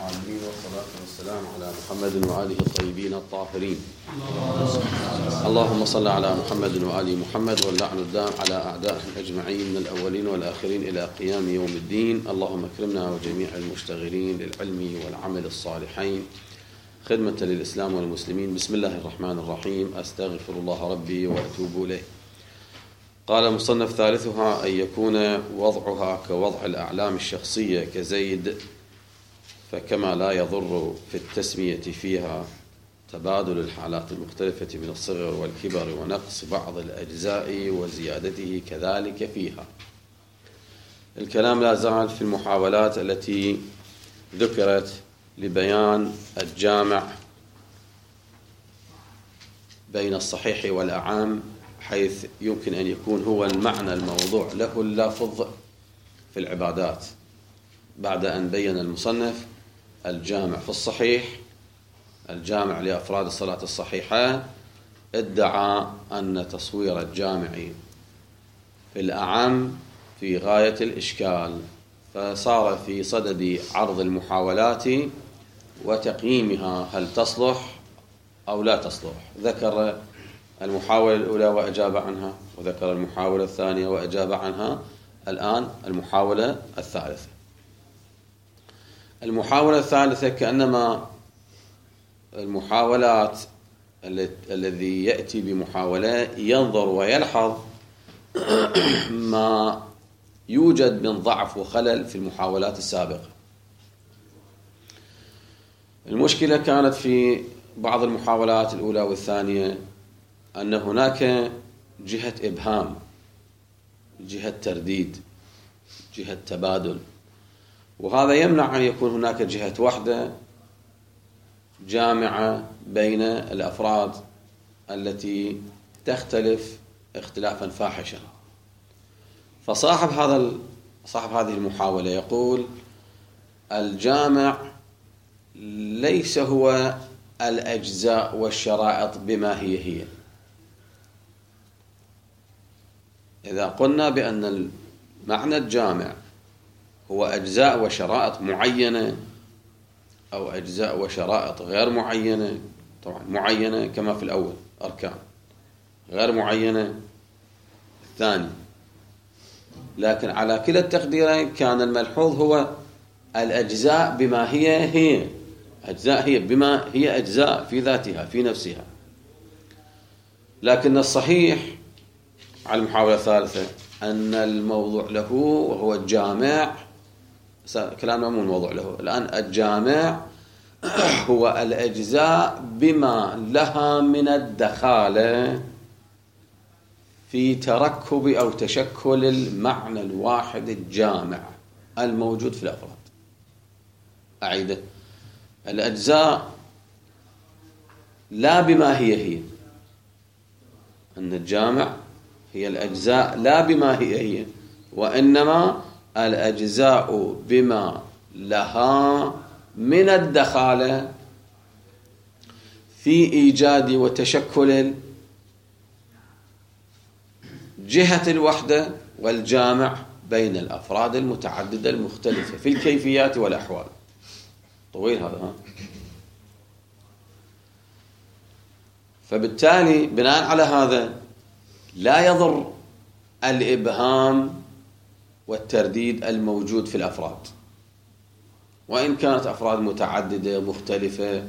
العالمين، والصلاة والسلام على محمد وآله الطيبين الطاهرين. اللهم صل على محمد وآل محمد، واللعن الدام على أعدائهم أجمعين من الأولين والآخرين إلى قيام يوم الدين. اللهم اكرمنا وجميع المشتغلين للعلم والعمل الصالحين خدمة للإسلام والمسلمين. بسم الله الرحمن الرحيم. أستغفر الله ربي وأتوب إليه. قال مصنف: ثالثها أن يكون وضعها كوضع الأعلام الشخصية كزيد، فكما لا يضر في التسمية فيها تبادل الحالات المختلفة من الصغر والكبر ونقص بعض الأجزاء وزيادته، كذلك فيها. الكلام لا زال في المحاولات التي ذكرت لبيان الجامع بين الصحيح والأعام، حيث يمكن أن يكون هو المعنى الموضوع له اللافظ في العبادات، بعد أن بين المصنف الجامع في الصحيح، الجامع لأفراد الصلاة الصحيحة. ادعى أن تصوير الجامع في الأعم في غاية الإشكال، فصار في صدد عرض المحاولات وتقييمها، هل تصلح أو لا تصلح. ذكر المحاولة الأولى وأجاب عنها، وذكر المحاولة الثانية وأجاب عنها. الآن المحاولة الثالثة. المحاولة الثالثة كأنما المحاولات الذي يأتي بمحاولة ينظر ويلحظ ما يوجد من ضعف وخلل في المحاولات السابقة. المشكلة كانت في بعض المحاولات الأولى والثانية أن هناك جهة إبهام، جهة ترديد، جهة تبادل، وهذا يمنع أن يكون هناك جهة واحدة جامعة بين الأفراد التي تختلف اختلافا فاحشا. فصاحب هذه المحاولة يقول: الجامع ليس هو الأجزاء والشرائط بما هي. إذا قلنا بأن معنى الجامع هو أجزاء وشرائط معينة أو أجزاء وشرائط غير معينة، طبعا معينة كما في الأول أركان، غير معينة الثاني، لكن على كلا التقديرين كان الملحوظ هو الأجزاء بما هي أجزاء، هي بما هي أجزاء في ذاتها في نفسها. لكن الصحيح على المحاولة الثالثة أن الموضوع له وهو الجامع، كلامنا مو الموضوع له الآن، الجامع هو الأجزاء بما لها من الدخالة في تركب أو تشكل المعنى الواحد الجامع الموجود في الأفراد. أعيده: الأجزاء لا بما هي، أن الجامع هي الأجزاء لا بما هي، وإنما الأجزاء بما لها من الدخالة في إيجاد وتشكل جهة الوحدة والجامع بين الأفراد المتعددة المختلفة في الكيفيات والأحوال. طويل هذا. فبالتالي بناء على هذا لا يضر الإبهام والترديد الموجود في الأفراد، وإن كانت أفراد متعددة مختلفة،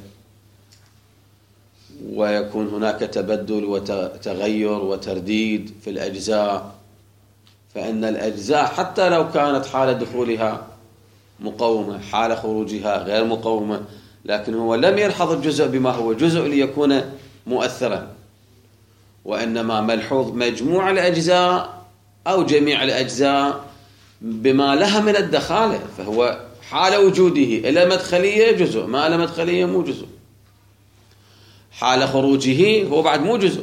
ويكون هناك تبدل وتغير وترديد في الأجزاء، فإن الأجزاء حتى لو كانت حالة دخولها مقومة، حالة خروجها غير مقومة، لكن هو لم يلحظ الجزء بما هو جزء ليكون مؤثرا، وإنما ملحوظ مجموع الأجزاء أو جميع الأجزاء بما لها من الدخالة، فهو حال وجوده إلى مدخلية جزء، ما إلى مدخلية مو جزء، حال خروجه هو بعد مو جزء.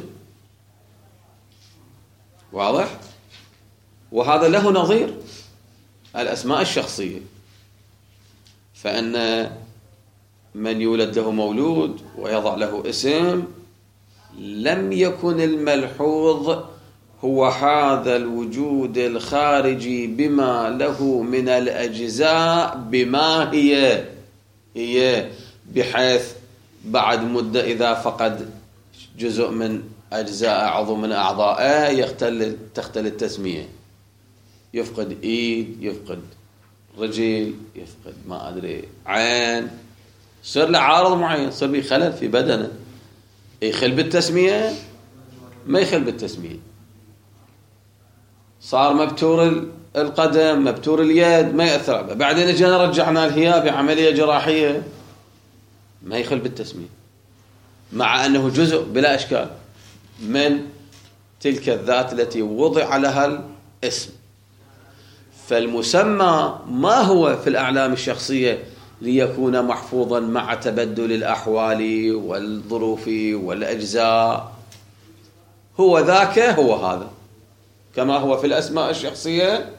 واضح؟ وهذا له نظير الأسماء الشخصية، فإن من يولد له مولود ويضع له اسم لم يكن الملحوظ هو هذا الوجود الخارجي بما له من الأجزاء بما هي هي بحيث بعد مدة إذا فقد جزء من أجزاء عضو من أعضائه تختل التسمية، يفقد إيد، يفقد رجل، يفقد ما أدري عين، يصير له عارض معين، يصير به خلل في بدنه، يخل بالتسمية ما يخل بالتسمية. صار مبتور القدم، مبتور اليد، ما يأثر عليه. بعدين اجينا رجعنا الهيا بعملية جراحية، ما يخل بالتسمية، مع أنه جزء بلا إشكال من تلك الذات التي وضع لها الاسم. فالمسمى ما هو في الأعلام الشخصية ليكون محفوظا مع تبدل الأحوال والظروف والأجزاء، هو ذاك هو هذا. كما هو في الأسماء الشخصية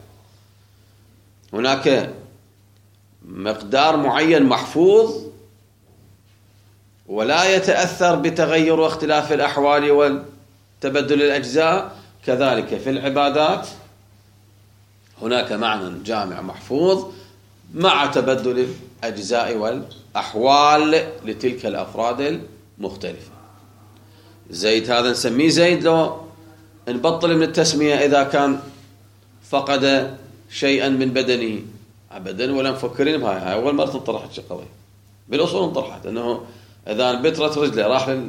هناك مقدار معين محفوظ ولا يتأثر بتغير واختلاف الأحوال وتبدل الأجزاء، كذلك في العبادات هناك معنى جامع محفوظ مع تبدل الأجزاء والأحوال لتلك الأفراد المختلفة. زيد هذا نسميه زيد لو نبطل من التسمية إذا كان فقد شيئا من بدنه أبدا، ولا مفكرين بهاي. أول مرة انطرحت شي قضية بالأصول، انطرحت أنه إذا انبترت رجله راح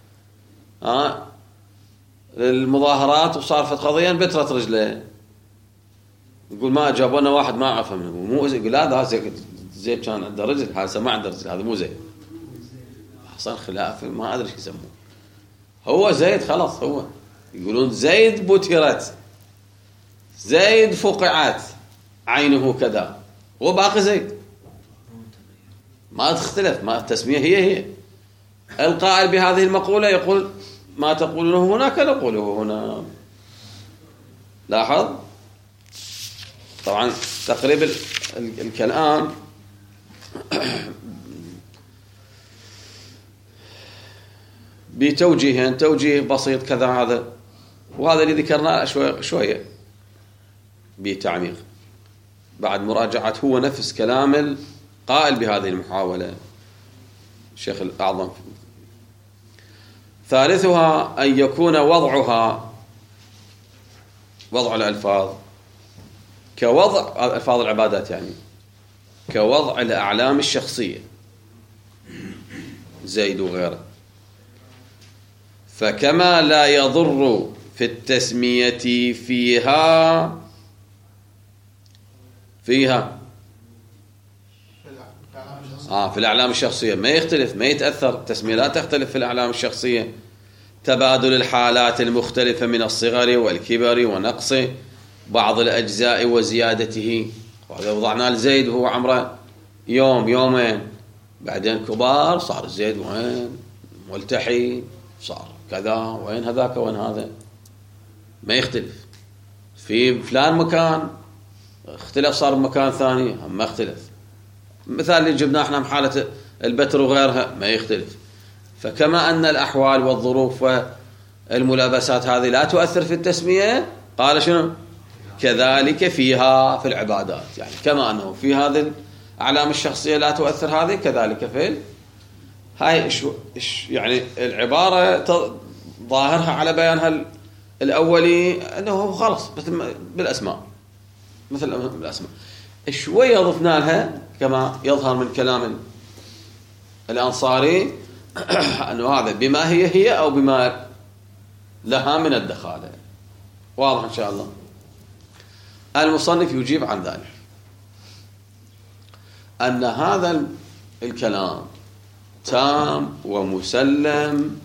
للمظاهرات وصارت قضية انبترت رجله، يقول ما جابونا واحد ما عرفه منه، مو زي، يقول لا هذا زيد كان عنده رجل، هذا ما عنده رجل، هذا مو زيد. حصل خلاف ما أدري ايش يسموه. هو زيد خلاص، هو يقولون زيد بترت، زيد فقعت عينه كذا، وباقي زيد ما تختلف، ما التسمية هي. القائل بهذه المقولة يقول ما تقولونه هناك نقوله هنا. لاحظ طبعا تقريب الكلام بتوجيهين، توجيه بسيط كذا هذا، وهذا اللي ذكرناه شوية بتعميق بعد مراجعة هو نفس كلام القائل بهذه المحاولة الشيخ الأعظم. ثالثها أن يكون وضع الألفاظ كوضع ألفاظ العبادات، يعني كوضع الأعلام الشخصية زيد وغيره. فكما لا يضر في التسمية فيها في الأعلام الشخصية ما يختلف، ما يتأثر، التسمية لا تختلف في الأعلام الشخصية. تبادل الحالات المختلفة من الصغر والكبر ونقص بعض الأجزاء وزيادته. وإذا وضعنا لزيد وهو عمره يوم يومين، بعدين كبار صار زيد وين ملتحي، صار كذا، وين هذاك وين هذا، ما يختلف. في فلان مكان اختلف صار بمكان ثاني ما اختلف. مثال اللي جبناه احنا بحالة البتر وغيرها ما يختلف. فكما أن الأحوال والظروف والملابسات هذه لا تؤثر في التسمية، قال شنو كذلك فيها في العبادات، يعني كما أنه في هذه الأعلام الشخصية لا تؤثر هذه، كذلك في هاي يعني العبارة ظاهرها على بيانها الأولي أنه خلص بالأسماء، مثل الأسماء شوية ضفنا لها كما يظهر من كلام الأنصاري أنه هذا بما هي أو بما لها من الدخالة. واضح إن شاء الله. المصنف يجيب عن ذلك أن هذا الكلام تام ومسلم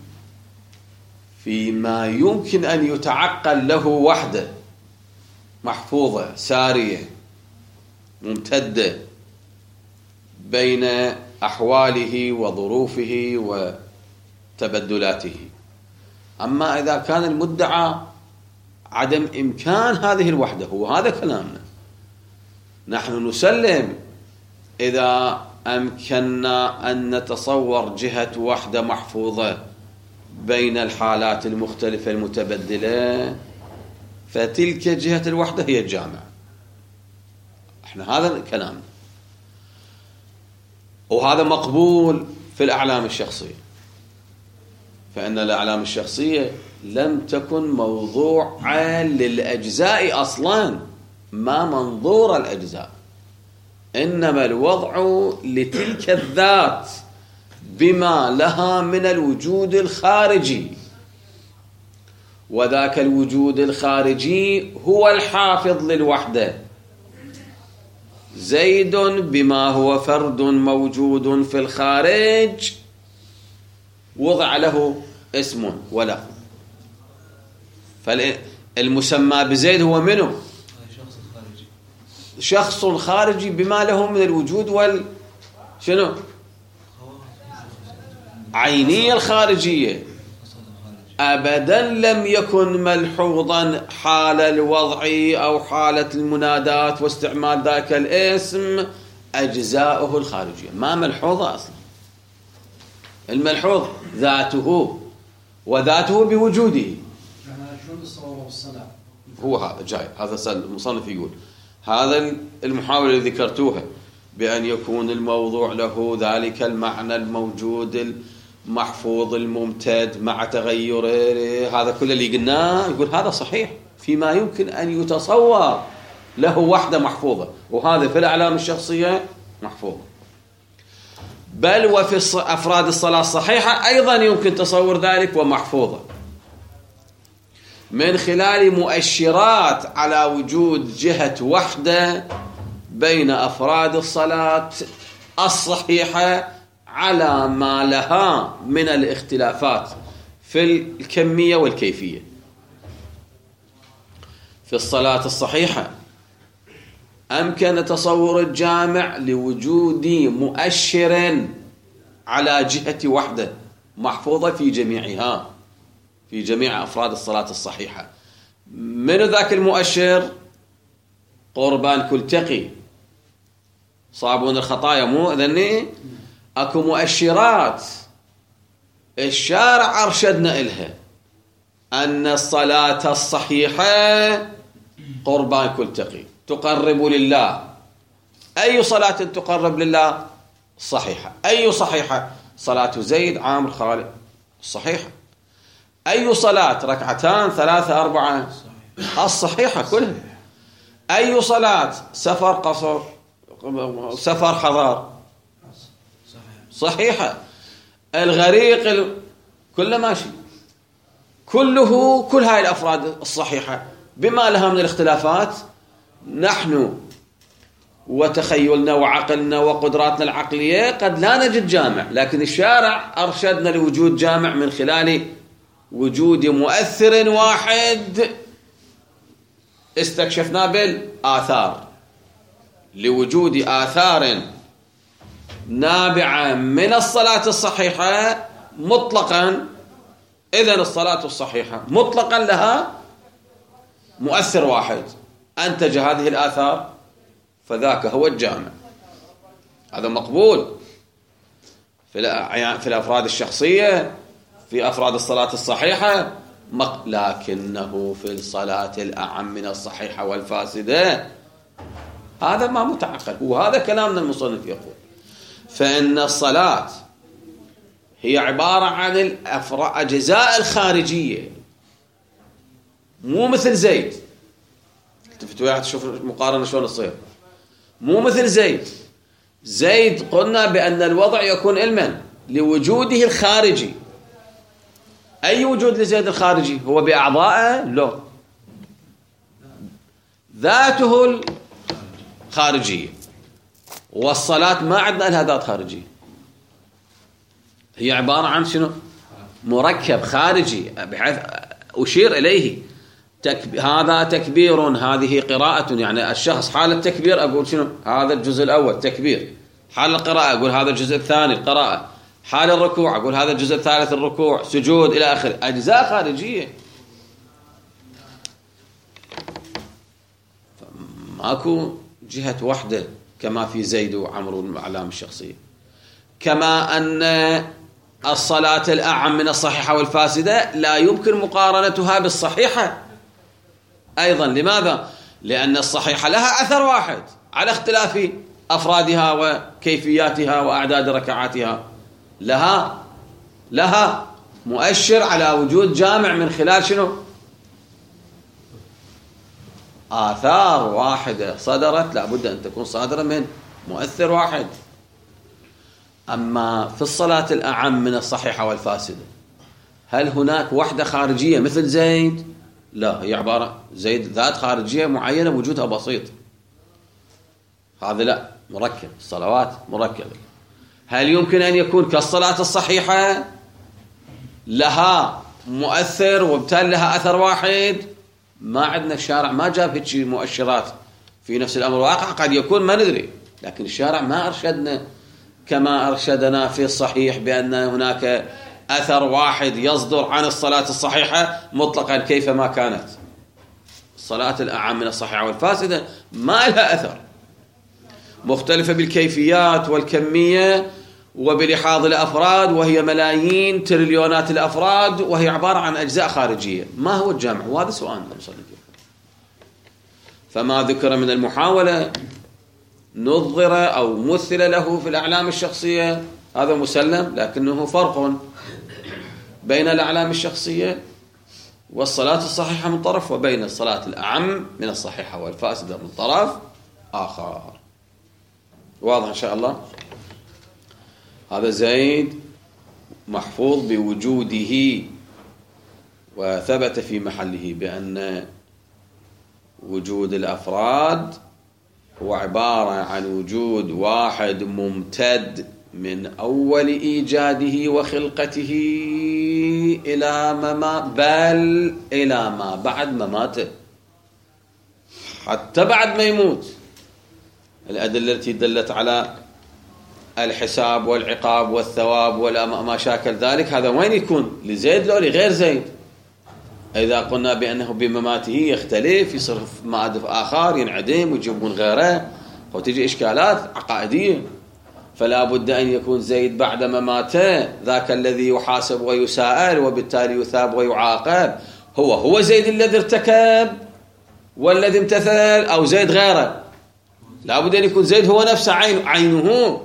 فيما يمكن أن يتعقل له وحده، محفوظة سارية ممتدة بين أحواله وظروفه وتبدلاته. أما إذا كان المدعى عدم إمكان هذه الوحدة، وهذا كلامنا نحن نسلم إذا أمكننا أن نتصور جهة وحدة محفوظة بين الحالات المختلفة المتبدلة، فتلك جهة الوحدة هي الجامعة. احنا هذا كلامنا. وهذا مقبول في الأعلام الشخصية، فإن الأعلام الشخصية لم تكن موضوعا للأجزاء أصلا، ما منظور الأجزاء، إنما الوضع لتلك الذات بما لها من الوجود الخارجي، وذاك الوجود الخارجي هو الحافظ للوحدة. زيد بما هو فرد موجود في الخارج وضع له اسم ولا، فالمسمى بزيد هو منه؟ شخص خارجي بما له من الوجود شنو؟ عينية الخارجية، أبدا لم يكن ملحوظا حال الوضع أو حالة المنادات واستعمال ذاك الاسم أجزاؤه الخارجية، ما ملحوظة أصلا. الملحوظ ذاته، وذاته بوجوده. شلون الصلاة والصلاة؟ هو هذا جاي، هذا المصنف يقول هذا المحاولة اللي ذكرتوها بأن يكون الموضوع له ذلك المعنى الموجود المحفوظ الممتد مع تغيره، هذا كل اللي قلناه يقول هذا صحيح فيما يمكن أن يتصور له وحدة محفوظة، وهذا في الأعلام الشخصية محفوظة. بل وفي أفراد الصلاة الصحيحة أيضا يمكن تصور ذلك ومحفوظة من خلال مؤشرات على وجود جهة وحدة بين أفراد الصلاة الصحيحة على ما لها من الاختلافات في الكمية والكيفية. في الصلاة الصحيحة أمكن تصور الجامع لوجود مؤشر على جهة وحدة محفوظة في جميعها، في جميع أفراد الصلاة الصحيحة. من ذاك المؤشر؟ قربان كل تقي، صابون الخطايا، مو ذني أكو مؤشرات الشارع أرشدنا إلها أن الصلاة الصحيحة قربان كل تقي تقرب لله. أي صلاة تقرب لله؟ صحيحة. أي صحيحة؟ صلاة زيد عامر خالد الصحيحة. أي صلاة؟ ركعتان ثلاثة أربعة الصحيحة كلها. أي صلاة؟ سفر قصر سفر حضار صحيحة. الغريق كله ماشي، كله كل هاي الأفراد الصحيحة بما لها من الاختلافات. نحن وتخيلنا وعقلنا وقدراتنا العقلية قد لا نجد جامع، لكن الشارع أرشدنا لوجود جامع من خلال وجود مؤثر واحد استكشفنا بالآثار، لوجود آثار نابعة من الصلاة الصحيحة مطلقا. إذن الصلاة الصحيحة مطلقا لها مؤثر واحد أنتج هذه الآثار، فذاك هو الجامع. هذا مقبول في الأفراد الشخصية، في أفراد الصلاة الصحيحة، لكنه في الصلاة الأعم من الصحيحة والفاسدة هذا ما متعقل. وهذا كلامنا المصنف يقول فإن الصلاة هي عبارة عن الأجزاء الخارجية، مو مثل زيد. التفتوا واحد تشوف المقارنة شلون تصير، مو مثل زيد قلنا بأن الوضع يكون علما لوجوده الخارجي. أي وجود لزيد الخارجي؟ هو بأعضائه؟ لا، ذاته الخارجية. والصلاة ما عندنا لها ذات خارجية، هي عبارة عن شنو؟ مركب خارجي، بحيث أشير إليه هذا تكبير، هذه قراءة. يعني الشخص حال التكبير أقول شنو؟ هذا الجزء الأول تكبير. حال القراءة أقول هذا الجزء الثاني القراءة. حال الركوع أقول هذا الجزء الثالث الركوع، سجود إلى آخر، أجزاء خارجية. ماكو جهة وحدة كما في زيد وعمرو الأعلام الشخصية. كما أن الصلاة الأعم من الصحيحة والفاسدة لا يمكن مقارنتها بالصحيحة أيضا. لماذا؟ لأن الصحيحة لها أثر واحد على اختلاف أفرادها وكيفياتها وأعداد ركعاتها، لها مؤشر على وجود جامع من خلال شنو؟ آثار واحدة صدرت، لابد أن تكون صادرة من مؤثر واحد. أما في الصلاة الأعم من الصحيحة والفاسدة، هل هناك وحدة خارجية مثل زيد؟ لا، هي عبارة زيد ذات خارجية معينة وجودها بسيط، هذا لا، مركب، الصلوات مركبة. هل يمكن أن يكون كالصلاة الصحيحة لها مؤثر وبالتالي لها أثر واحد؟ ما عندنا، الشارع ما جاب هيك مؤشرات في نفس الأمر الواقع، قد يكون ما ندري، لكن الشارع ما أرشدنا كما أرشدنا في الصحيح بأن هناك أثر واحد يصدر عن الصلاة الصحيحة مطلقا كيفما كانت. الصلاة الأعم من الصحيحة والفاسدة ما لها أثر، مختلفة بالكيفيات والكمية وبلحاظ الأفراد، وهي ملايين تريليونات الأفراد، وهي عبارة عن أجزاء خارجية. ما هو الجامع؟ وهذا سؤال نصلي فيه. فما ذكر من المحاولة نظر أو مثل له في الأعلام الشخصية هذا مسلم، لكنه فرق بين الأعلام الشخصية والصلاة الصحيحة من طرف، وبين الصلاة الأعم من الصحيحة والفاسدة من طرف آخر. واضح إن شاء الله؟ هذا زيد محفوظ بوجوده، وثبت في محله بأن وجود الأفراد هو عبارة عن وجود واحد ممتد من أول إيجاده وخلقته إلى بل إلى ما بعد مماته، حتى بعد ما يموت. الأدلة التي دلت على الحساب والعقاب والثواب وما شاكل ذلك، هذا وين يكون؟ لزيد لو لغير زيد؟ إذا قلنا بأنه بمماته يختلف، يصير مادة آخر ينعدم ويجيبون غيره، وتجي إشكالات عقائدية. فلا بد أن يكون زيد بعد مماته ذاك الذي يحاسب ويسائل وبالتالي يثاب ويعاقب، هو زيد الذي ارتكب والذي امتثل، أو زيد غيره؟ لا بد أن يكون زيد هو نفسه عينه.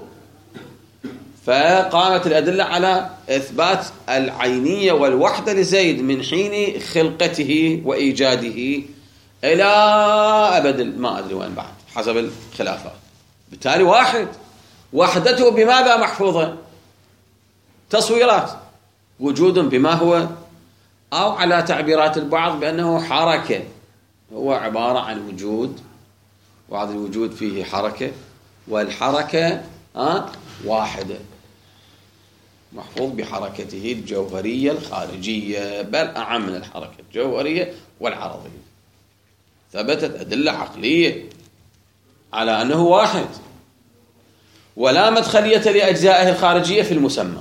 فقامت الأدلة على إثبات العينية والوحدة لزيد من حين خلقته وإيجاده إلى أبد ما أدري وين بعد حسب الخلافات. بالتالي واحد، وحدته بماذا محفوظة؟ تصويرات، وجود بما هو، أو على تعبيرات البعض بأنه حركة، هو عبارة عن وجود، وهذا الوجود فيه حركة، والحركة واحدة، محفوظ بحركته الجوهرية الخارجية، بل أعم من الحركة الجوهرية والعرضية. ثبتت أدلة عقلية على أنه واحد، ولا مدخلية لأجزائه الخارجية في المسمى.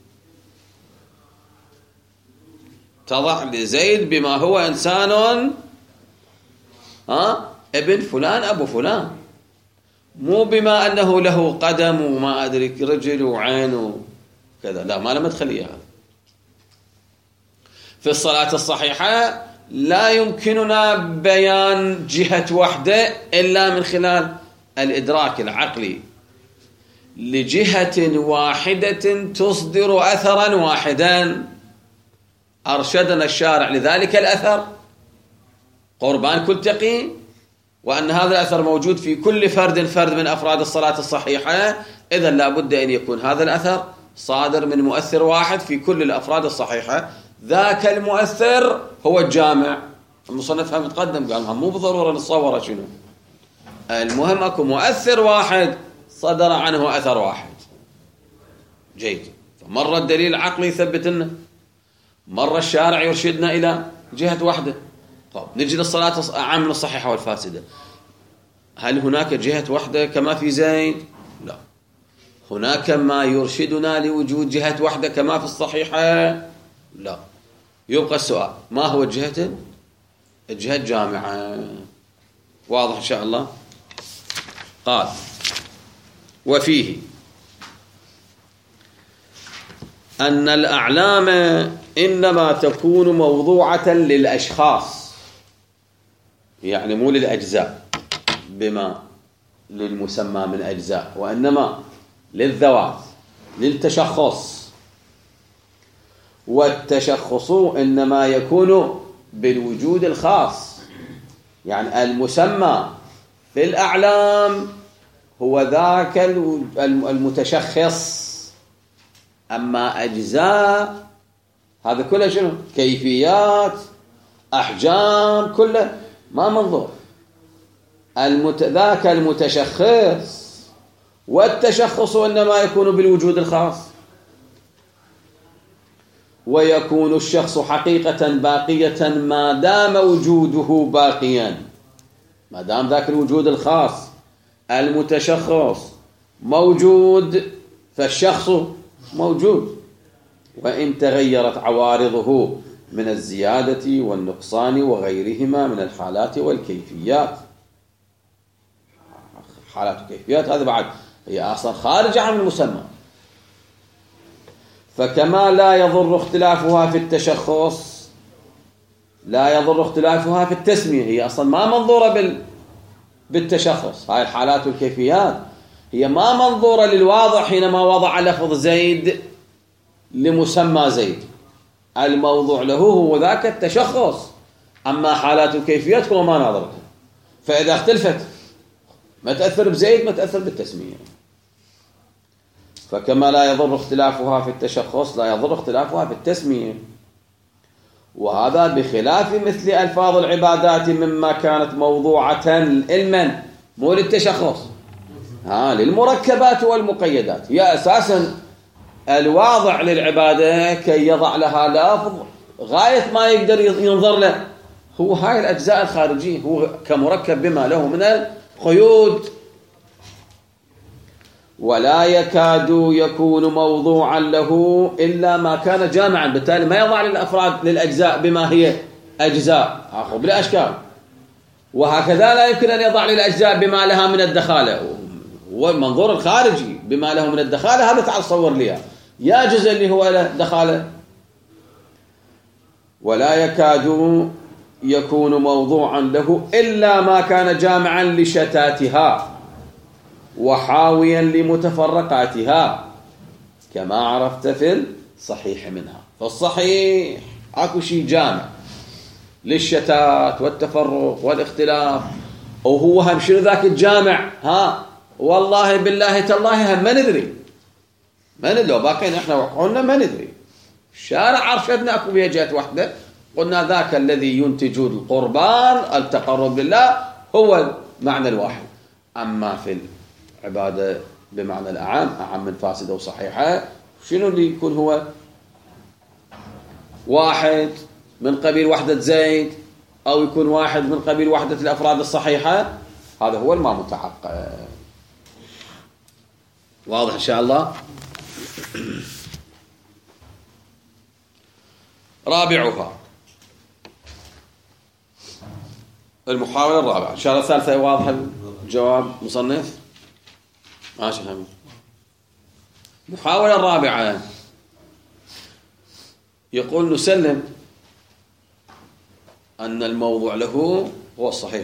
تضع لزيد بما هو إنسان ابن فلان أبو فلان، مو بما أنه له قدم وما أدرك رجل وعين كذا، لا، ما له مدخلية. هذا في الصلاة الصحيحة لا يمكننا بيان جهة وحدة إلا من خلال الإدراك العقلي لجهة واحدة تصدر أثرا واحدا. أرشدنا الشارع لذلك الأثر قربان كل تقي، وأن هذا الأثر موجود في كل فرد من أفراد الصلاة الصحيحة. إذن لا بد أن يكون هذا الأثر صادر من مؤثر واحد في كل الأفراد الصحيحة. ذاك المؤثر هو الجامع. المصنف هم متقدم قال مو بضرورة نتصور شنو، المهم أكو مؤثر واحد صدر عنه أثر واحد. جيد. فمرة الدليل العقلي يثبت لنا، مرة الشارع يرشدنا إلى جهة واحدة. طب نجي للصلاة أعم من الصحيحة والفاسدة، هل هناك جهة واحدة كما في زيد؟ لا، هناك ما يرشدنا لوجود جهة واحدة كما في الصحيحة؟ لا. يبقى السؤال، ما هو الجهة؟ الجهة الجامعة. واضح إن شاء الله؟ قال وفيه أن الأعلام إنما تكون موضوعة للأشخاص، يعني مو للأجزاء، بما للمسمى من أجزاء، وإنما للذوات، للتشخص. والتشخص إنما يكون بالوجود الخاص، يعني المسمى في الأعلام هو ذاك المتشخص، أما أجزاء هذا كله شنو؟ كيفيات، أحجام، كله ما منظور. ذاك المتشخص، والتشخص إنما يكون بالوجود الخاص. ويكون الشخص حقيقة باقية ما دام وجوده باقيا، ما دام ذاك الوجود الخاص المتشخص موجود فالشخص موجود، وإن تغيرت عوارضه من الزيادة والنقصان وغيرهما من الحالات والكيفيات. حالات وكيفيات هذا بعد هي أصلا خارجة عن المسمى. فكما لا يضر اختلافها في التشخص لا يضر اختلافها في التسمية، هي أصلا ما منظورة بالتشخص. هاي الحالات والكيفيات هي ما منظورة للواضع حينما وضع لفظ زيد لمسمى زيد، الموضوع له هو ذاك التشخص. أما حالات وكيفيات هو ما ناظرته، فإذا اختلفت ما تأثر بزيد ما تأثر بالتسمية. فكما لا يضر اختلافها في التشخص لا يضر اختلافها في التسمية. وهذا بخلاف مثل ألفاظ العبادات مما كانت موضوعة علما مو للتشخص، للمركبات والمقيدات. هي أساسا الواضع للعبادة كي يضع لها لفظ غاية ما يقدر ينظر له هو هاي الأجزاء الخارجية، هو كمركب بما له من القيود. ولا يكاد يكون موضوعا له إلا ما كان جامعا، بالتالي ما يضع للأفراد للأجزاء بما هي أجزاء بلا أشكال. وهكذا لا يمكن أن يضع للأجزاء بما لها من الدخالة، والمنظور الخارجي بما له من الدخالة هذا تعال صور لي يا جزء اللي هو له دخالة. ولا يكاد يكون موضوعا له إلا ما كان جامعا لشتاتها وحاويا لمتفرقاتها، كما عرفت في الصحيح منها. فالصحيح اكو شيء جامع للشتات والتفرق والاختلاف، وهو هم شنو ذاك الجامع؟ والله بالله تالله هم ما ندري لو باقين احنا وقعنا ما ندري. الشارع عرشدنا اكو بها جهة واحدة، قلنا ذاك الذي ينتج القربان التقرب لله هو المعنى الواحد. اما في العبادة بمعنى أعم من فاسدة وصحيحة، شنو اللي يكون هو واحد من قبيل وحدة زيد أو يكون واحد من قبيل وحدة الأفراد الصحيحة، هذا هو ما متعقد. واضح إن شاء الله. رابعها المحاولة الرابعة. إن شاء الله الثالثة واضح الجواب مصنف ماشي حمد. المحاولة الرابعة يقول نسلم أن الموضوع له هو الصحيح،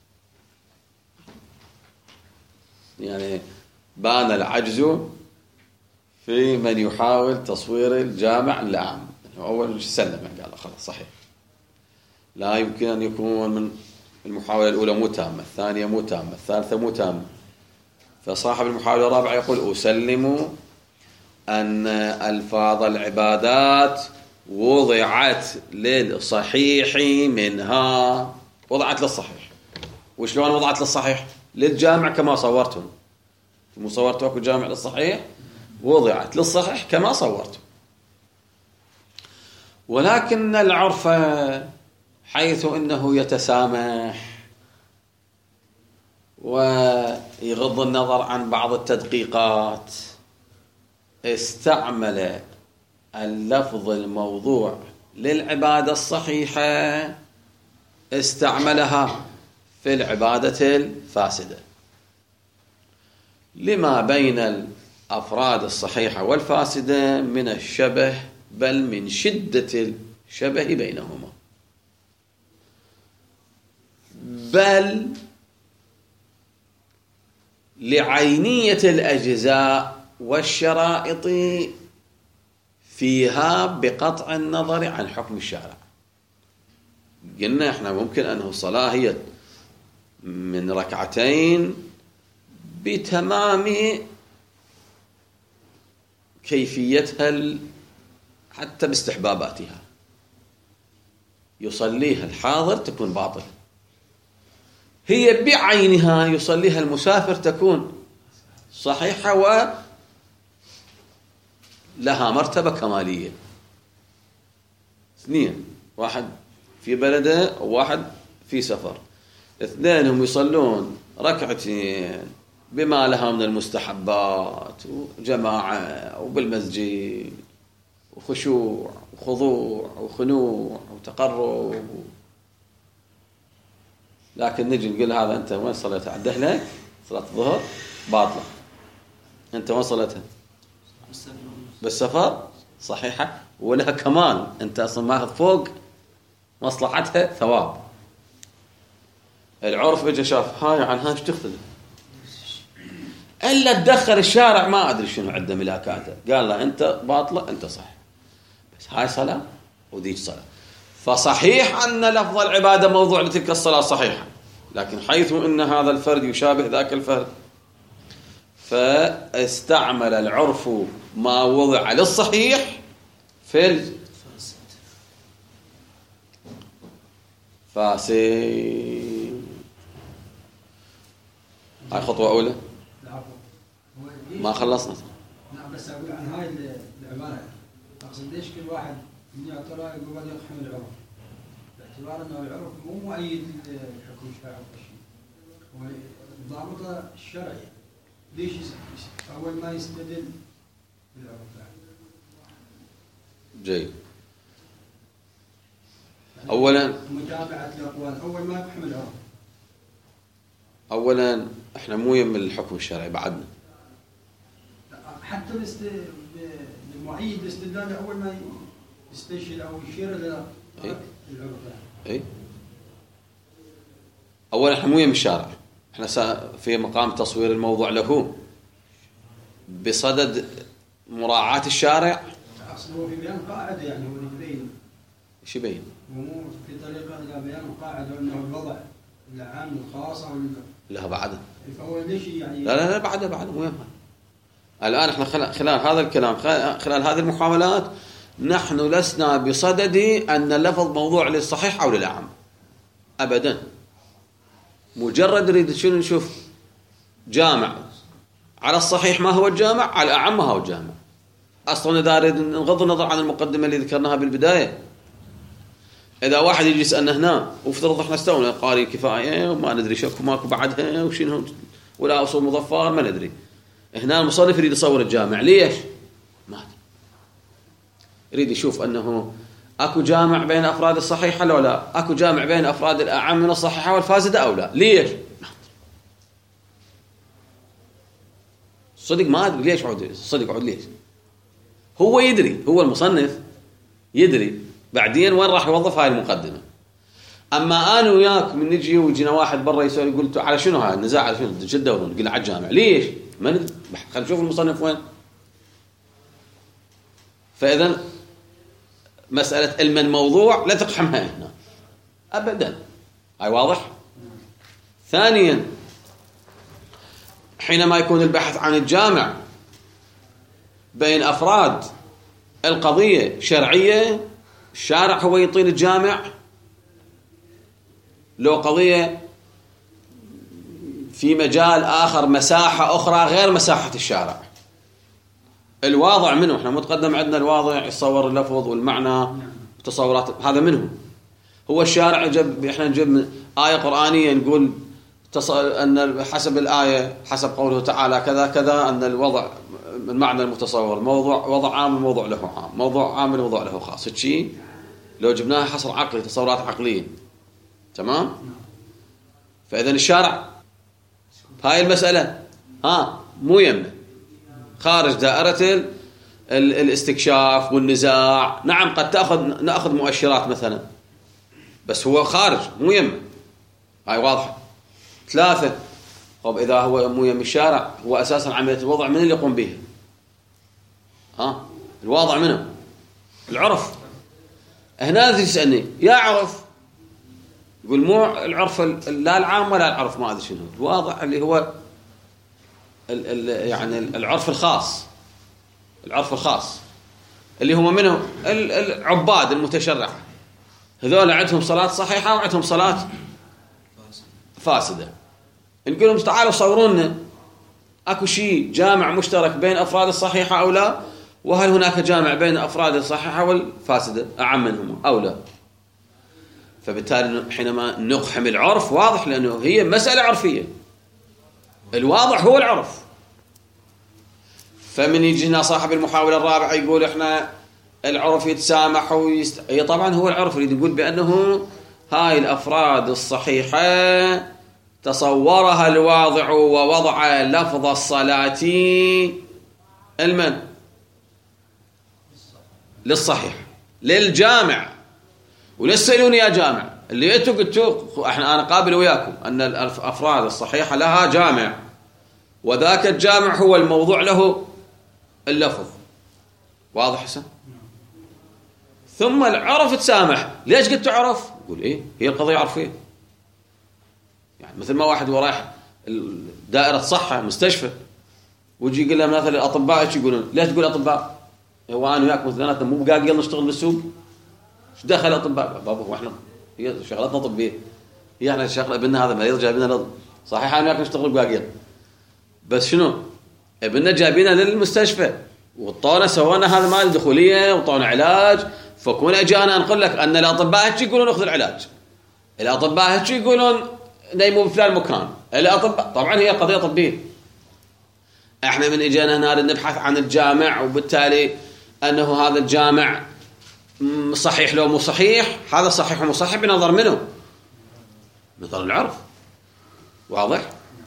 يعني بان العجز في من يحاول تصوير الجامع الأعم. أول سلم قال خلاص صحيح، لا يمكن أن يكون من المحاولة الأولى مو تامة، الثانية مو تامة، الثالثة مو تامة. فصاحب المحاولة الرابعة يقول أسلم أن ألفاظ العبادات وضعت للصحيح منها، وضعت للصحيح. وشلون وضعت للصحيح؟ للجامع كما صورتم، مو صورتوا اكو جامع للصحيح، وضعت للصحيح كما صورتم. ولكن العرف حيث انه يتسامح ويغض النظر عن بعض التدقيقات، استعمل اللفظ الموضوع للعبادة الصحيحة استعملها في العبادة الفاسدة، لما بين الأفراد الصحيحة والفاسدة من الشبه، بل من شدة الشبه بينهما، بل لعينية الأجزاء والشرائط فيها بقطع النظر عن حكم الشارع. قلنا احنا ممكن أنه الصلاة هي من ركعتين بتمام كيفيتها حتى باستحباباتها، يصليها الحاضر تكون باطلة، هي بعينها يصليها المسافر تكون صحيحة ولها مرتبة كمالية. اثنين، واحد في بلده وواحد في سفر، اثنينهم يصلون ركعتين بما لها من المستحبات وجماعة وبالمسجد وخشوع وخضوع وخنوع وتقرب، لكن نجي نقول هذا أنت وين صليت؟ عده لك صلاة الظهر باطلة، أنت وين صليتها؟ بالسفر صحيحة ولها كمال، أنت أصلا ماخذ فوق مصلحتها ثواب. العرف اجى شاف هاي عن هاي ايش تختلف، الا تدخل الشارع ما ادري شنو عنده ملاكاته، قال له انت باطله انت صح، بس هاي صلاه وذيك صلاه. فصحيح ان لفظ العباده موضوع لتلك الصلاه صحيحه، لكن حيث ان هذا الفرد يشابه ذاك الفرد فاستعمل العرف ما وضع للصحيح في فاسد. هاي خطوة أولى ما خلصنا. نعم بس أقول عن هاي العبارة، أقصد ليش كل واحد من يعترى يقول قد يقحم العرف، باعتبار أنه العرف مو مؤيد للحكم الشرعي هو الضابط الشرعي، ليش أول ما يستدل بالعرف؟ جيد. أولا متابعة الأقوال أول ما يقحم العرف. أولا إحنا مو يم الحكم الشرعي بعدنا، حتى المعيد الاستدلال أول ما يستشهد أو يشير إلى العرف. إيه. أولا إحنا مو يم الشارع، إحنا في مقام تصوير الموضوع له بصدد مراعاة الشارع. أصله في بيان قاعدة يعني هو يبين. إيش يبين؟ ومو في طريقة إلى بيان قاعدة أنه الوضع العام الخاصة لها بعدها. فهو ليش يعني؟ لا بعدها مو يمها. الآن احنا خلال هذا الكلام، خلال هذه المحاولات، نحن لسنا بصدد أن اللفظ موضوع للصحيح أو للعام أبدا. مجرد نريد شنو نشوف جامع على الصحيح ما هو الجامع، على الأعم ما هو الجامع. أصلا إذا نريد نغض النظر عن المقدمة اللي ذكرناها بالبداية، إذا واحد يجي يسألنا هنا وافترض احنا استونا قاري كفاية وما ندري شكو ماكو بعدها وشنو ولا أصول مظفر ما ندري، هنا المصنف يريد يصور الجامع. ليش؟ ما أدري. يريد يشوف أنه أكو جامع بين أفراد الصحيحة لو لا، أكو جامع بين أفراد الأعم من الصحيحة والفاسدة أو لا. ليش؟ صدق ما أدري ليش عود، صدق عود ليش. هو يدري، هو المصنف يدري بعدين وين راح يوظف هاي المقدمة. أما أنا وياك من نجي ويجينا واحد برا يسأل يقول على شنو هاي النزاع، على شنو جدة ورون، نقول على الجامع. ليش؟ ما ندري، خلينا نشوف المصنف وين. فإذا مسألة علم الموضوع لا تقحمها هنا أبدا، هاي واضح. ثانيا، حينما يكون البحث عن الجامع بين أفراد القضية شرعية، الشارع هو يطيل الجامع. لو قضية في مجال آخر، مساحة أخرى غير مساحة الشارع، الواضع منه، احنا متقدم عندنا الواضع يصور اللفظ والمعنى تصورات، هذا منه. هو الشارع احنا نجيب آية قرآنية نقول أن حسب الآية حسب قوله تعالى كذا كذا، أن الوضع المعنى المتصور موضوع وضع عام الموضوع له عام، موضوع عام الموضوع له خاص. شيء لو جبناها حصر عقلي، تصورات عقلية، تمام. فإذا الشارع هاي المسألة مو يمه، خارج دائرة الاستكشاف والنزاع. نعم قد نأخذ مؤشرات مثلا، بس هو خارج مو يمه، هاي واضحة. ثلاثة، طب إذا هو مو يم الشارع، هو أساسا عملية الوضع من اللي يقوم بها؟ الواضع منه العرف. هنا تسألني يا عرف، يقول مو العرف لا العام ولا العرف ما أدري شنو، الواضع اللي هو يعني العرف الخاص. العرف الخاص اللي هم منه العباد المتشرعة، هذول عندهم صلاة صحيحة وعندهم صلاة فاسدة. نقول لهم تعالوا صوروا لنا اكو شيء جامع مشترك بين افراد الصحيحة او لا، وهل هناك جامع بين افراد الصحيحة والفاسدة اعم منهما او لا. فبالتالي حينما نقحم العرف واضح، لانه هي مسألة عرفية، الواضح هو العرف. فمن يجي هنا صاحب المحاولة الرابعة يقول احنا العرف يتسامح هي طبعا هو العرف يريد يقول بأنه هاي الأفراد الصحيحة تصورها الواضع ووضع لفظ الصلاة المن للصحيح للجامع. ولسألون يا جامع اللي انتوا قلتوا انا قابل وياكم ان الأفراد الصحيحة لها جامع، وذاك الجامع هو الموضوع له اللفظ. واضح حسن؟ ثم العرف تسامح. ليش قلت عرف؟ يقول ايه هي القضية عرفية. يعني مثل ما واحد ورايح دائرة صحة مستشفى ويجي يقول له مثلا الأطباء ايش يقولون؟ ليش تقول أطباء؟ هو أنا وياك مثلا مو بقاعد يلا نشتغل بالسوق؟ ايش دخل أطباء؟ بابا هو احنا هي شغلتنا طبية، هي احنا شغله ابننا هذا مريض جايبينه لض صحيح انا وياك نشتغل بقاقير، بس شنو ابننا جايبينه للمستشفى وطونا سوينا هذا مال دخوليه وطونا علاج. فكون اجانا نقول لك ان الاطباء هيك يقولون اخذ العلاج، الاطباء هيك يقولون نيموا بفلان مكان، الاطباء طبعا هي قضيه طبيه. احنا من اجانا هنا نبحث عن الجامع، وبالتالي انه هذا الجامع صحيح لو مو صحيح، هذا صحيح ومو صحيح بنظر منه؟ نظر العرف. واضح؟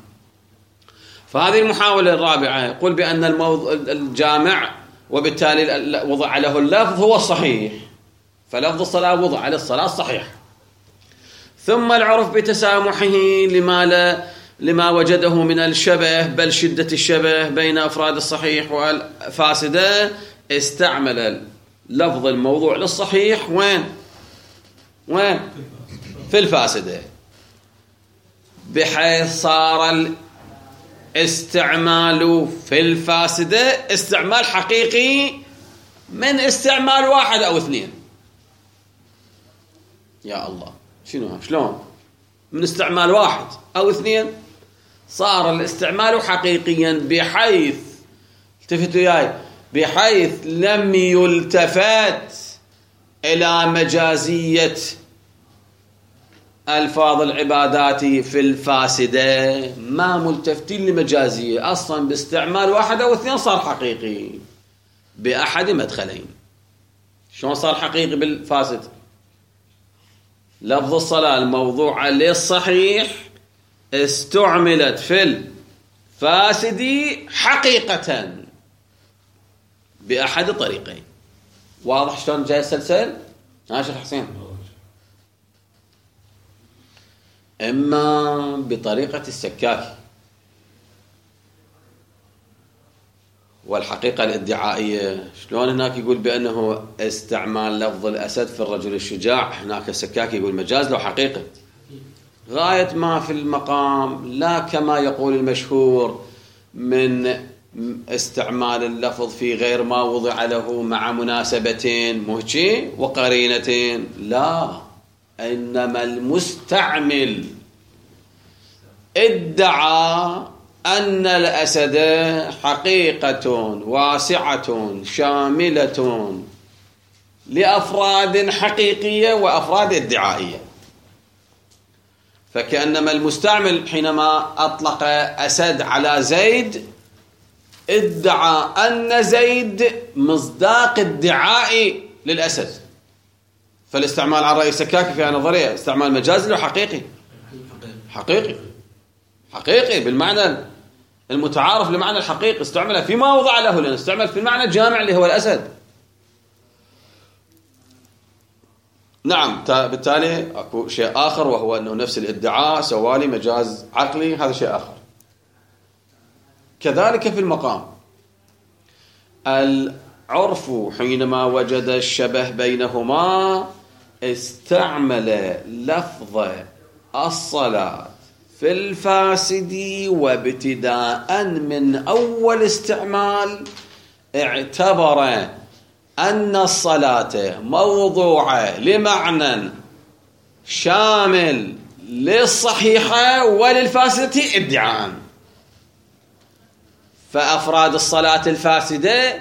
فهذه المحاولة الرابعة يقول بأن الجامع وبالتالي وضع له اللفظ هو الصحيح، فلفظ الصلاة وضع على الصلاة الصحيح. ثم العرف بتسامحه لما وجده من الشبه، بل شدة الشبه بين أفراد الصحيح والفاسدة، استعمل لفظ الموضوع للصحيح وين في الفاسدة، بحيث صار الاستعمال في الفاسدة استعمال حقيقي من استعمال واحد أو اثنين. يا الله شنو شلون من استعمال واحد أو اثنين صار الاستعمال حقيقيا، بحيث التفتوا وياي بحيث لم يلتفت إلى مجازية ألفاظ العبادات في الفاسدة، ما ملتفتين لمجازية أصلا، باستعمال واحد أو اثنين صار حقيقي بأحد مدخلين. شلون صار حقيقي بالفاسد؟ لفظ الصلاة الموضوع للصحيح استعملت في الفاسد حقيقة بأحد طريقين. واضح شلون جاي السلسل؟ ها شيخ حسين؟ إما بطريقة السكاكي والحقيقة الادعائية. شلون هناك يقول بأنه استعمال لفظ الأسد في الرجل الشجاع، هناك السكاكي يقول مجاز له حقيقة غاية ما في المقام، لا كما يقول المشهور من استعمال اللفظ في غير ما وضع له مع مناسبتين مهجي وقرينتين، لا، إنما المستعمل ادعى أن الأسد حقيقة واسعة شاملة لأفراد حقيقية وأفراد ادعائية. فكأنما المستعمل حينما أطلق أسد على زيد ادعى أن زيد مصداق ادعاء للأسد. فالاستعمال على رأي السكاكي في نظرية استعمال مجازي وحقيقي حقيقي بالمعنى المتعارف لمعنى الحقيقي، استعمل فيما وضع له، لأن استعمل في المعنى الجامع اللي هو الأسد. نعم، بالتالي أكو شيء آخر، وهو أنه نفس الادعاء سوالي مجاز عقلي، هذا شيء آخر. كذلك في المقام. العرف حينما وجد الشبه بينهما استعمل لفظ الصلاة في الفاسد، وابتداء من أول استعمال اعتبر أن الصلاة موضوعة لمعنى شامل للصحيحة وللفاسدة ادعاء، فأفراد الصلاة الفاسدة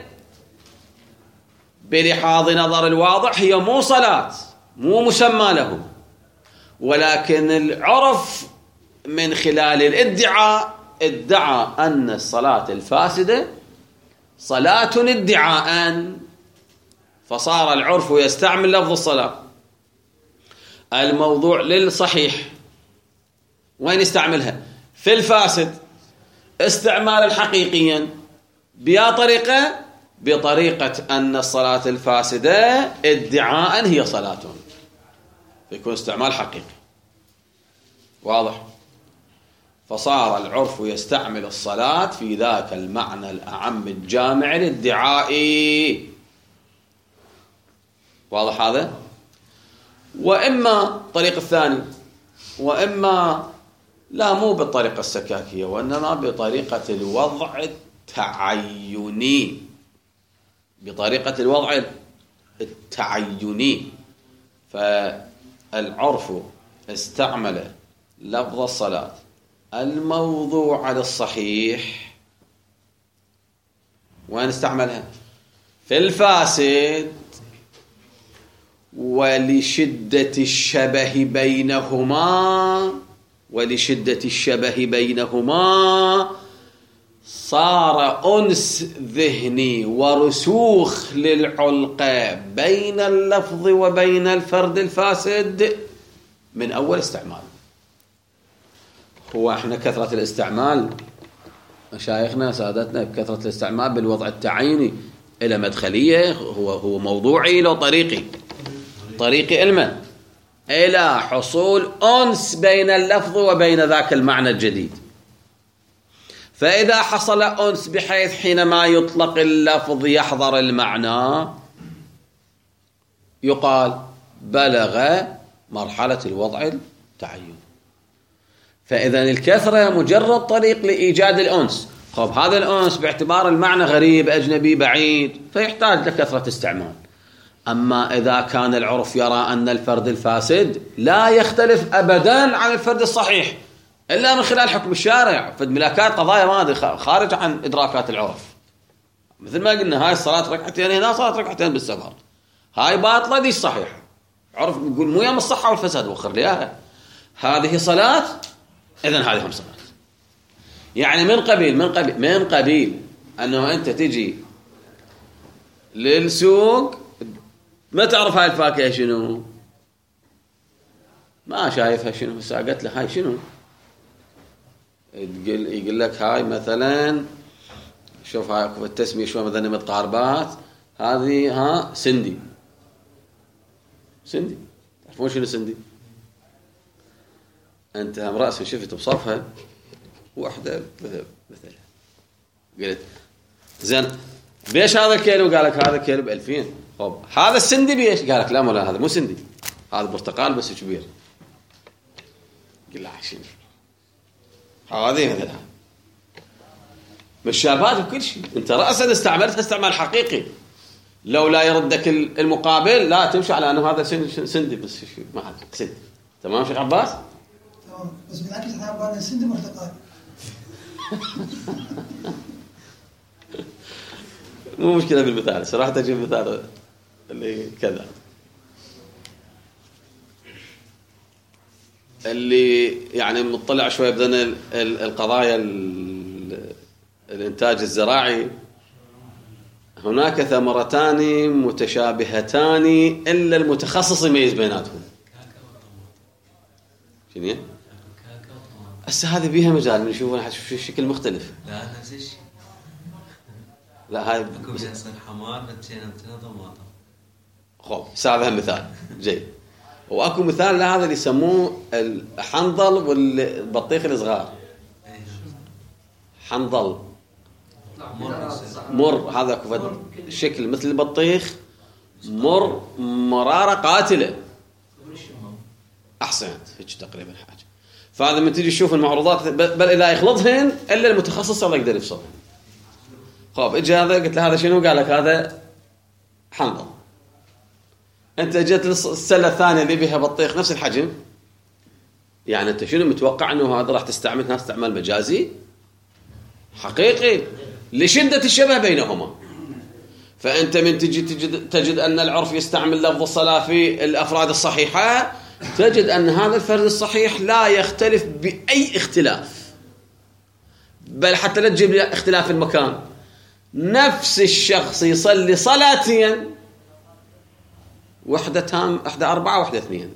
بلحاظ نظر الواضح هي مو صلاة، مو مسمى له، ولكن العرف من خلال الادعاء ادعى أن الصلاة الفاسدة صلاة ادعاء، فصار العرف يستعمل لفظ الصلاة. الموضوع للصحيح وين يستعملها؟ في الفاسد استعمالا حقيقيا بيا طريقة، بطريقة أن الصلاة الفاسدة ادعاء هي صلاة، فيكون استعمال حقيقي واضح. فصار العرف يستعمل الصلاة في ذاك المعنى الأعم الجامع الادعائي، واضح هذا؟ وإما الطريق الثاني، وإما لا مو بالطريقة السكاكية، وإنما بطريقة الوضع التعيني، بطريقة الوضع التعيني. فالعرف استعمل لفظ الصلاة الموضوع على الصحيح، وين استعملها؟ في الفاسد، ولشدة الشبه بينهما صار أنس ذهني ورسوخ للعلقة بين اللفظ وبين الفرد الفاسد من أول استعمال. هو احنا كثرة الاستعمال مشايخنا سادتنا بكثرة الاستعمال بالوضع التعيني إلى مدخلية، هو موضوعي لو طريقي علما إلى حصول أنس بين اللفظ وبين ذاك المعنى الجديد. فإذا حصل أنس بحيث حينما يطلق اللفظ يحضر المعنى، يقال بلغ مرحلة الوضع التعين. فإذا الكثرة مجرد طريق لإيجاد الأنس. خب هذا الأنس باعتبار المعنى غريب أجنبي بعيد فيحتاج لكثرة استعمال. أما إذا كان العرف يرى أن الفرد الفاسد لا يختلف أبدا عن الفرد الصحيح إلا من خلال حكم الشارع، فالملاكات قضايا ماضي خارج عن إدراكات العرف. مثل ما قلنا هاي الصلاة ركعتين هنا، صلاة ركعتين بالسفر، هاي باطلة دي صحيحة. عرف يقول مو يوم الصحة والفساد وخر لي إياها، هذه صلاة إذن هذه هم صلاة. يعني من قبيل أنه أنت تجي للسوق ما تعرف هاي الفاكهة شنو، ما شايفها شنو، بس قلت له هاي شنو، يقول لك هاي مثلا شوف هاي التسمية شوي مثلا متقاربات، هذه سندي. تعرفون شنو سندي؟ أنت هم رأسا شفت بصفها واحدة مثلا، قلت زين بيش هذا الكيلو؟ قال لك هذا كيلو ب2000. طب هذا السندي بيش؟ قال لك لا مولا هذا مو سندي، هذا برتقال بس كبير. قل له شنو هذه مثلا مشابهات بكل شيء. انت رأسا استعملتها استعمال حقيقي، لو لا يردك المقابل لا تمشي على انه هذا سندي بس ما حد سندي. تمام شيخ عباس؟ تمام، بس بالعكس احنا عبالنا سندي برتقال. مو مشكلة بالمثال، صراحة تجيب مثال اللي كذا، اللي يعني مطلع شوية بدنا القضايا الإنتاج الزراعي. هناك ثمرتان متشابهتان إلا المتخصص يميز بيناتهم. شنو؟ هسه هذه بيها مجال نشوفها شكل مختلف. لا نفس الشيء. لا هاي اكو بيصير حمار بتشين طماطم. خب هذا مثال جيد. واكو مثال لهذا اللي يسموه الحنظل والبطيخ الصغار. حنظل مر، هذا كفد شكل مثل البطيخ، مر مرارة قاتلة. أحسنت، هيك تقريبا حاجة. فهذا من تيجي تشوف المعروضات، بل إذا يخلطهن إلا المتخصص الله يقدر يفصلهن. خب إجي هذا قلت له هذا شنو؟ قال لك هذا حنظل. أنت جت السلة الثانية اللي بها بطيخ نفس الحجم، يعني أنت شنو متوقع أنه هذا راح تستعملها استعمال مجازي؟ حقيقي لشدة الشبه بينهما. فأنت من تجد أن العرف يستعمل لفظ الصلاة في الأفراد الصحيحة، تجد أن هذا الفرد الصحيح لا يختلف بأي اختلاف، بل حتى لا تجيب اختلاف المكان. نفس الشخص يصلي صلاتين، واحدة تام، واحدة 4 واحدة 2.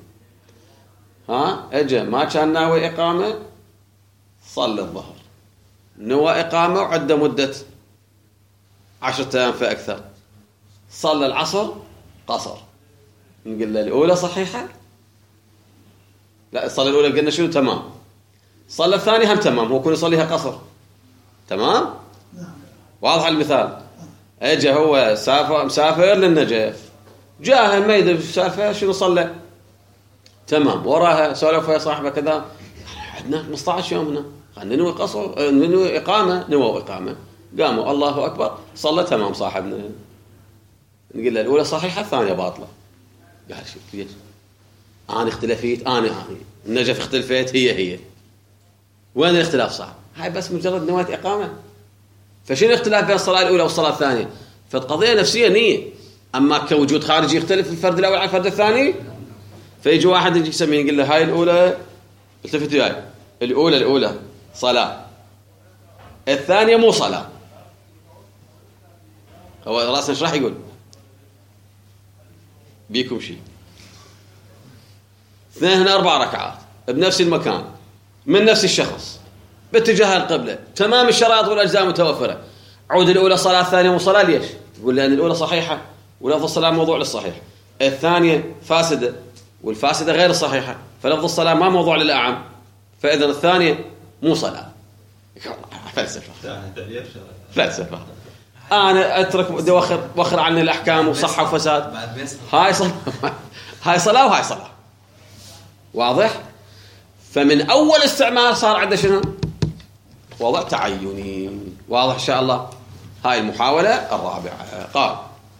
اجا ما كان ناوي إقامة، صلى الظهر، نوى إقامة وعدة مدة 10 أيام فأكثر، صلى العصر قصر. نقول له الأولى صحيحة؟ لا، الصلاة الأولى قلنا شنو؟ تمام. صلى الثانية هم تمام، هو يكون يصليها قصر. تمام؟ واضح المثال. اجا هو مسافر للنجف، جاء ما يدري السالفة، شنو صلى؟ تمام. وراها سولف يا صاحبه كذا، عندنا 15 يوم هنا، خلينا ننوي قصر، ننوي إقامة، نووا إقامة، قاموا الله أكبر، صلى تمام صاحبنا. نقول له الأولى صحيحة الثانية باطلة. قال شوف ليش؟ أنا اختلفت، أنا النجف اختلفت، هي وين الاختلاف صعب؟ هاي بس مجرد نواة إقامة. فشنو الاختلاف بين الصلاة الأولى والصلاة الثانية؟ فالقضية نفسية نية. أما كوجود خارجي يختلف الفرد الأول عن الفرد الثاني، فيجي واحد يجي يسميه يقول له هاي الأولى، التفت وياي، الأولى صلاة، الثانية مو صلاة. هو راسنا ايش راح يقول؟ بيكم شيء. 2 4 ركعات بنفس المكان من نفس الشخص باتجاه القبلة، تمام الشرائط والأجزاء متوفرة. عود الأولى صلاة، الثانية مو صلاة. ليش؟ يقول لأن الأولى صحيحة ولفظ الصلاة موضوع للصحيح، الثانية فاسدة والفاسدة غير الصحيحة، فلفظ الصلاة ما موضوع للأعم، فإذا الثانية مو صلاة. فلسفة. أنا أترك وخر عني الأحكام وصحة وفساد. هاي صلاة وهاي صلاة. واضح؟ فمن أول استعمال صار عنده شنو؟ وضع تعيني. واضح إن شاء الله. هاي المحاولة الرابعة. قال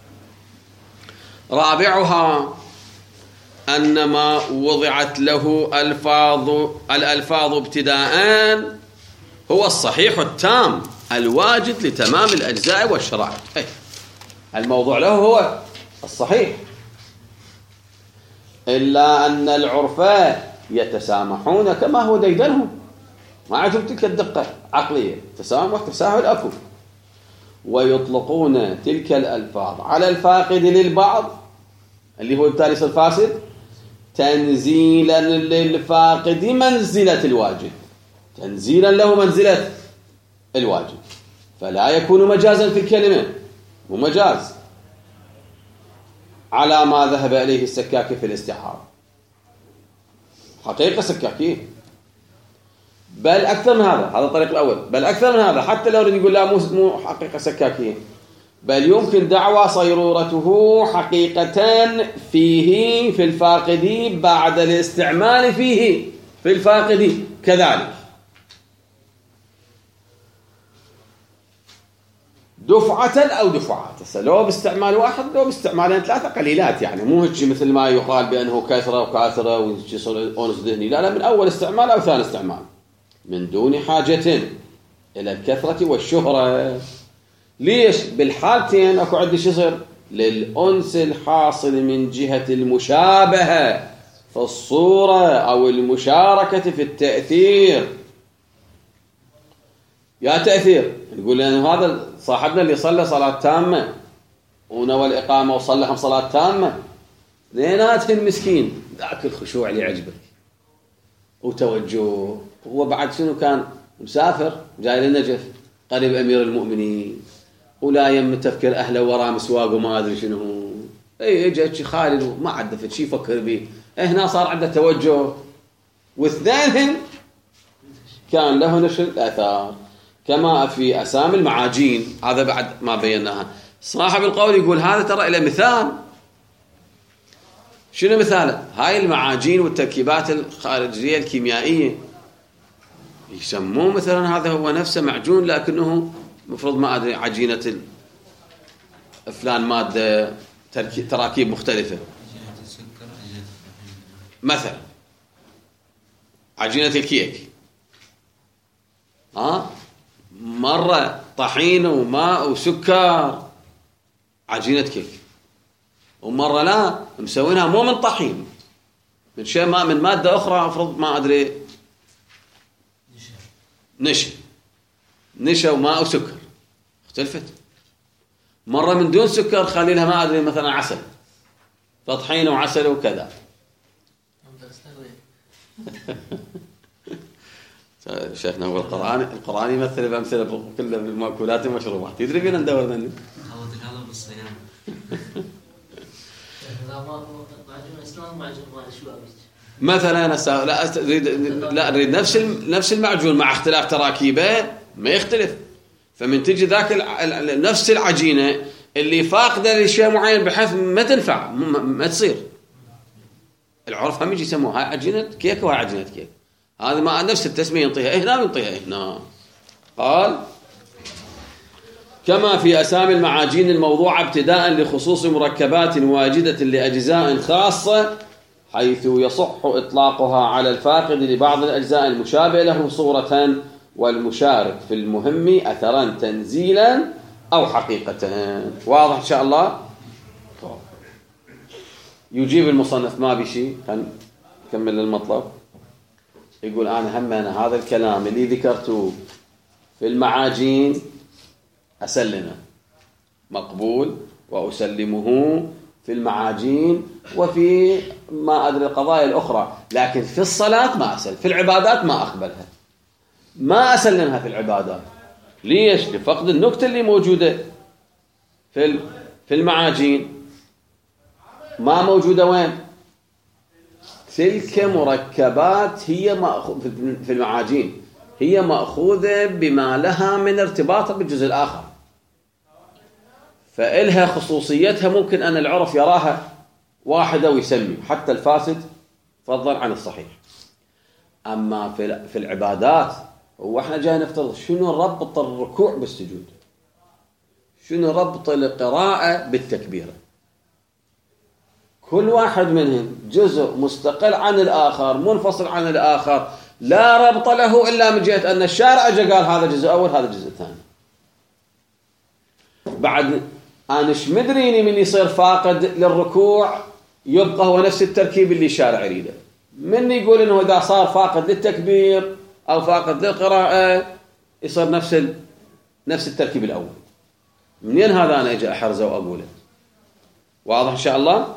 رابعها أن ما وضعت له الألفاظ ابتداءً هو الصحيح التام الواجد لتمام الأجزاء والشرائط. الموضوع له هو الصحيح، إلا أن العرف يتسامحون كما هو ديدنهم، ما عندهم تلك الدقة عقلية، تسامح تساهل أكو، ويطلقون تلك الألفاظ على الفاقد للبعض اللي هو بالتالي يصير فاسد، تنزيلا للفاقد منزلة الواجب، تنزيلا له منزلة الواجب، فلا يكون مجازا في الكلمة، ومجاز على ما ذهب إليه السكاكي في الاستعارة. حقيقة سكاكي، بل أكثر من هذا الطريق الأول، بل أكثر من هذا، حتى لو يقول لا مو حقيقة سكاكي، بل يمكن دعوى صيرورته حقيقة فيه في الفاقد بعد الاستعمال فيه في الفاقد كذلك. دفعة أو دفعات، لو باستعمال واحد لو باستعمالين 3 قليلات، يعني مو هيك مثل ما يقال بأنه كثرة وكاثرة ويصير أونس ذهني، لا من أول استعمال أو ثاني استعمال، من دون حاجة إلى الكثرة والشهرة. ليش؟ بالحالتين أكو عندي شو يصير؟ للأنس الحاصل من جهة المشابهة في الصورة أو المشاركة في التأثير. يا تأثير نقول لأن هذا صاحبنا اللي صلى صلاة تامة ونوى الإقامة وصلهم صلاة تامة، اثنيناتهم مسكين، ذاك الخشوع اللي يعجبك وتوجه. هو بعد شنو كان مسافر جاي للنجف قريب أمير المؤمنين، ولا يم تفكر أهله وراه مسواق وما أدري شنو، اجى خالد وما عدفت شي يفكر به، هنا صار عنده توجه، واثنينهم كان له نشر الآثار. كما في أسامي المعاجين. هذا بعد ما بيناها. صاحب القول يقول هذا ترى إلى مثال. شنو مثاله؟ هاي المعاجين والتركيبات الخارجية الكيميائية يسموه مثلا هذا هو نفسه معجون، لكنه مفروض ما أدري عجينة فلان مادة تراكيب مختلفة، مثلا عجينة الكيك مرة طحين وماء وسكر عجينة كيك، ومرة لا مسوينها مو من طحين، من شيء ما من مادة أخرى أفرض ما أدري نشا وماء وسكر اختلفت. مرة من دون سكر خلي لها ما أدري مثلا عسل، فطحين وعسل وكذا. شيخنا هو القرآن يمثل بأمثلة كل المأكولات والمشروبات. تدري فينا ندور منه هذا بالصيام. مثلا لا أريد نفس المعجون مع اختلاف تراكيبه ما يختلف، فمن تجي ذاك نفس العجينة اللي فاقدة لشيء معين بحيث ما تنفع ما تصير. العرف هم يجي يسموها هاي عجينة كيك وهاي عجينة كيك، هذا ما نفس التسمية ينطيها هنا وينطيها هنا. قال كما في أسامي المعاجين الموضوعة ابتداء لخصوص مركبات واجدة لأجزاء خاصة حيث يصح إطلاقها على الفاقد لبعض الأجزاء المشابهة له صورة والمشارك في المهم أثرا تنزيلا أو حقيقة. واضح إن شاء الله؟ يجيب المصنف ما بشيء. نكمل المطلب. يقول أنا هذا الكلام اللي ذكرته في المعاجين أسلمه مقبول وأسلمه في المعاجين وفي ما أدري القضايا الأخرى، لكن في الصلاة ما أسلم، في العبادات ما أقبلها، ما أسلمها في العبادات. ليش؟ لفقد النكتة اللي موجودة في المعاجين. ما موجودة وين؟ تلك مركبات هي في المعاجين هي مأخوذة بما لها من ارتباط بالجزء الآخر، فإلها خصوصيتها ممكن أن العرف يراها واحدة ويسمي حتى الفاسد فضلا عن الصحيح. أما في العبادات هو احنا جاي نفترض شنو ربط الركوع بالسجود، شنو ربط القراءة بالتكبيرة. كل واحد منهم جزء مستقل عن الآخر منفصل عن الآخر، لا ربط له إلا من جهة أن الشارع قال هذا جزء أول هذا جزء ثاني. بعد أنا مدريني من يصير فاقد للركوع يبقى هو نفس التركيب اللي الشارع يريده. من يقول إنه إذا صار فاقد للتكبير أو فاقد للقراءة يصير نفس التركيب الأول. منين هذا أنا أجي أحرزه وأقوله؟ واضح إن شاء الله؟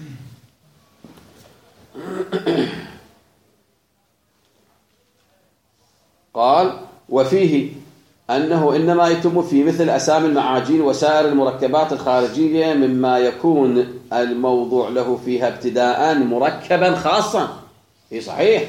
قال وفيه أنه إنما يتم في مثل أسامي المعاجين وسائر المركبات الخارجية مما يكون الموضوع له فيها ابتداء مركبا خاصا. إيه صحيح،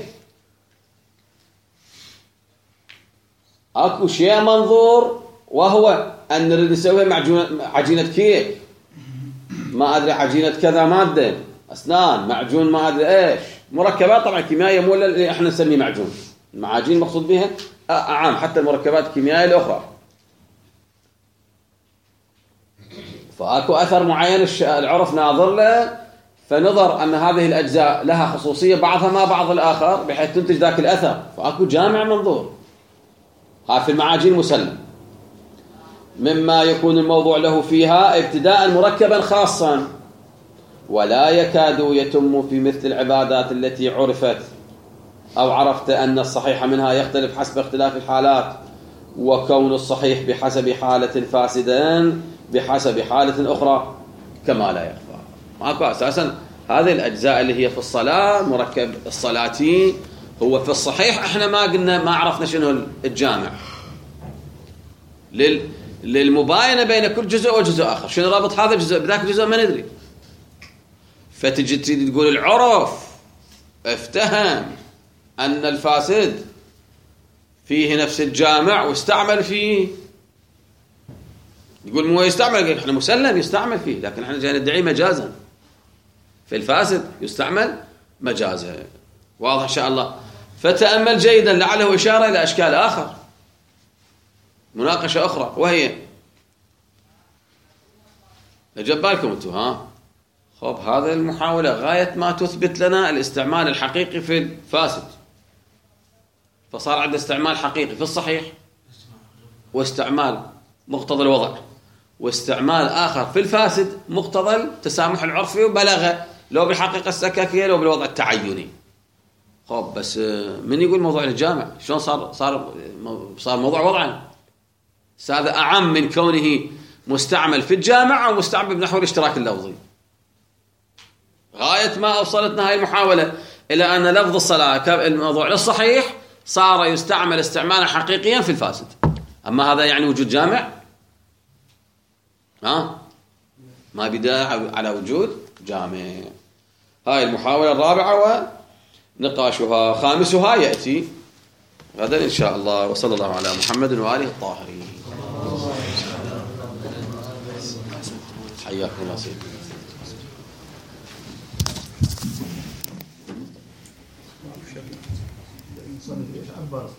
أكو شيء منظور وهو أن نريد نسوي عجينة كيك، ما أدري عجينة كذا مادة أسنان معجون ما أدري إيش مركبات طبعا كيميائية مو اللي إحنا نسميه معجون. المعاجين مقصود بها عام حتى المركبات الكيميائية الأخرى. فأكو أثر معين العرف ناظر له، فنظر أن هذه الأجزاء لها خصوصية بعضها ما بعض الآخر بحيث تنتج ذاك الأثر، فأكو جامع منظور. هذا في المعاجين مسلم مما يكون الموضوع له فيها ابتداء مركبا خاصا، ولا يكاد يتم في مثل العبادات التي عرفت أو عرفت أن الصحيح منها يختلف حسب اختلاف الحالات، وكون الصحيح بحسب حالة فاسدا بحسب حالة أخرى كما لا يخفى. ماكو أساسا هذه الأجزاء اللي هي في الصلاة مركب الصلاتي هو في الصحيح احنا ما عرفنا شنو الجامع للمباينة بين كل جزء وجزء آخر، شنو رابط هذا الجزء بذاك الجزء ما ندري. فتجي تريد تقول العرف افتهم أن الفاسد فيه نفس الجامع واستعمل فيه، يقول مو يستعمل، احنا مسلم يستعمل فيه، لكن احنا جاي ندعي مجازا في الفاسد يستعمل مجازا. واضح إن شاء الله. فتأمل جيدا لعله إشارة إلى أشكال آخر، مناقشة أخرى، وهي أجب بالكم أنتم ها. خب هذا المحاولة غاية ما تثبت لنا الاستعمال الحقيقي في الفاسد، فصار عندنا استعمال حقيقي في الصحيح، واستعمال مقتضى الوضع، واستعمال آخر في الفاسد مقتضى التسامح العرفي وبلغه، لو بالحقيقة السكاكية لو بالوضع التعيني. خب بس من يقول موضوع الجامع شلون صار موضوع وضعا؟ هذا أعم من كونه مستعمل في الجامع أو مستعمل بنحو الاشتراك اللفظي. غاية ما أوصلتنا هاي المحاولة إلى أن لفظ الصلاة الموضوع للصحيح صار يستعمل استعمالا حقيقيا في الفاسد. أما هذا يعني وجود جامع؟ ما بداية على وجود جامع. هاي المحاولة الرابعة ونقاشها خامسها يأتي غدا إن شاء الله. وصلى الله على محمد وآله الطاهرين. حياكم الله سيدي.